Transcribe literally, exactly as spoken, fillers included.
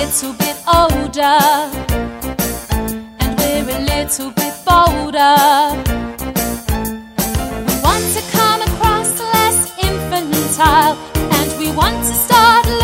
little bit older, and we're a little bit bolder. We want to come across less infantile, and we want to start